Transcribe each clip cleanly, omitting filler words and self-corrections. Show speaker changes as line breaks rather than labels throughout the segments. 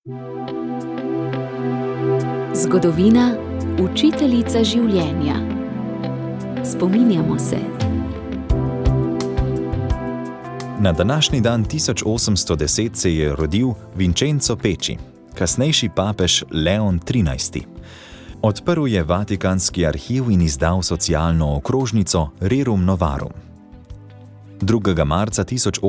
Zgodovina, učiteljica življenja. Spominjamo se.
Na današnji dan 1810 se je rodil Vincenzo Pecci, kasnejši papež Leon XIII. Odprl je Vatikanski arhiv in izdal socialno okrožnico Rerum Novarum. 2. marca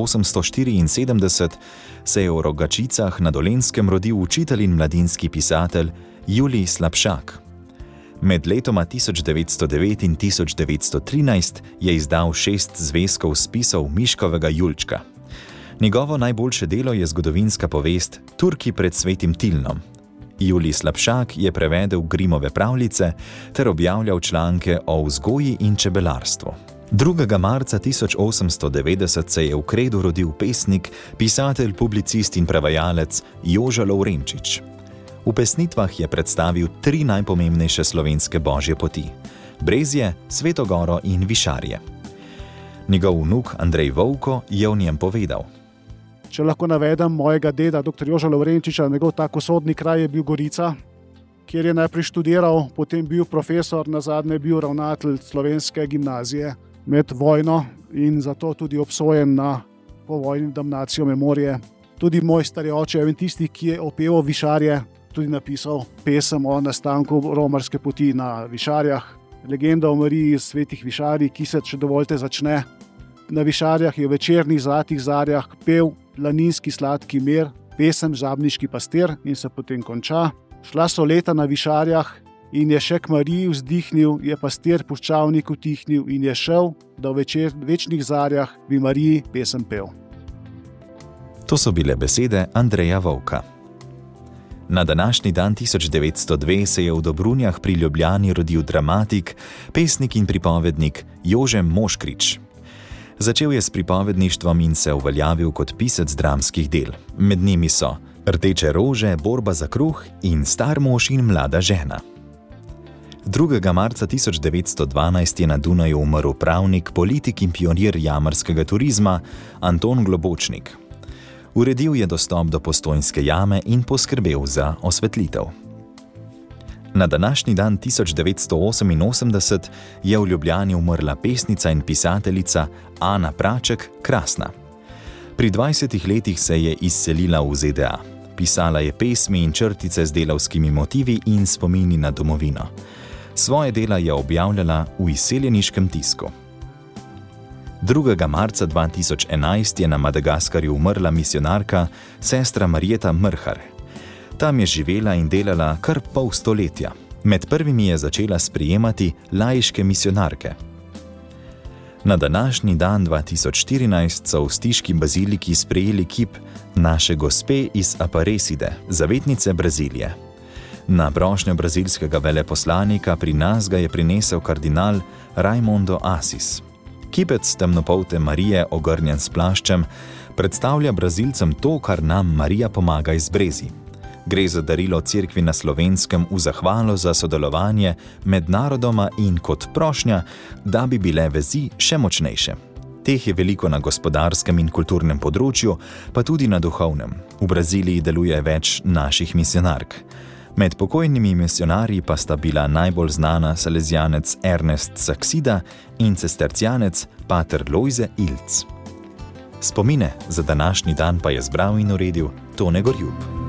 1874 se je v Rogačicah na Dolenjskem rodil učitelj in mladinski pisatelj Julij Slapšak. Med letoma 1909 in 1913 je izdal 6 zvezkov spisov Miškovega Julčka. Njegovo najboljše delo je zgodovinska povest Turki pred Svetim Tilnom. Julij Slapšak je prevedel Grimove pravljice ter objavljal članke o vzgoji in čebelarstvu. 2. marca 1890 se je v Kredu rodil pesnik, pisatelj, publicist in prevajalec Joža Lovrenčič. V pesnitvah je predstavil 3 najpomembnejše slovenske božje poti: Brezje, Sveto Goro in Višarje. Njegov vnuk Andrej Vovko je o njem povedal:
Če lahko navedem mojega deda, dr. Joža Lovrenčiča, njegov tak usodni kraj je bil Gorica, kjer je najprej študiral, potem bil profesor, nazadnje bil ravnatelj slovenske gimnazije med vojno in zato tudi obsojen na povojni damnacijo memorije. Tudi moj stari oče je tisti, ki je opeval Višarje, tudi napisal pesem o nastanku romarske poti na Višarjah. Legenda o Mariji svetih Višarij, ki se, če dovolite, začne. Na Višarjah je v večernih zlatih zarjah pel Planinski sladki mir, pesem Žabniški pastir in se potem konča. Šla so leta na Višarjah in je še k Mariji vzdihnil, je pastir puščavnik utihnil in je šel, da v večnih zarjah bi Mariji pesem pel.
To so bile besede Andreja Vovka. Na današnji dan 1902 se je v Dobrunjah pri Ljubljani rodil dramatik, pesnik in pripovednik Jože Moškrič. Začel je s pripovedništvom in se uveljavil kot pisec dramskih del. Med njimi so Rdeče rože, Borba za kruh in Star mož in mlada žena. 2. marca 1912 je na Dunaju umrl pravnik, politik in pionir jamarskega turizma Anton Globočnik. Uredil je dostop do Postojnske jame in poskrbel za osvetlitev. Na današnji dan 1988 je v Ljubljani umrla pesnica in pisateljica Ana Praček Krasna. Pri 20 letih se je izselila v ZDA. Pisala je pesmi in črtice z delavskimi motivi in spomini na domovino. Svoje dela je objavljala v izseljeniškem tisku. 2. marca 2011 je na Madagaskarju umrla misionarka sestra Marjeta Mrhar. Tam je živela in delala kar pol stoletja. Med prvimi je začela sprijemati laiške misionarke. Na današnji dan 2014 so v stiški baziliki sprejeli kip Naše gospe iz Aparecide, zavetnice Brazilije. Na prošnjo brazilskega veleposlanika pri nas ga je prinesel kardinal Raimundo Assis. Kipec temnopolte Marije, ogrnjen s plaščem, predstavlja Brazilcem to, kar nam Marija pomaga iz Brezi. Gre za darilo Cerkvi na Slovenskem v zahvalo za sodelovanje med narodoma in kot prošnja, da bi bile vezi še močnejše. Teh je veliko na gospodarskem in kulturnem področju, pa tudi na duhovnem. V Braziliji deluje več naših misionark. Med pokojnimi misionarji pa sta bila najbolj znana salezjanec Ernest Saksida in cistercijanec pater Lojze Ilc. Spomine za današnji dan pa je zbral in uredil Tone Gorjub.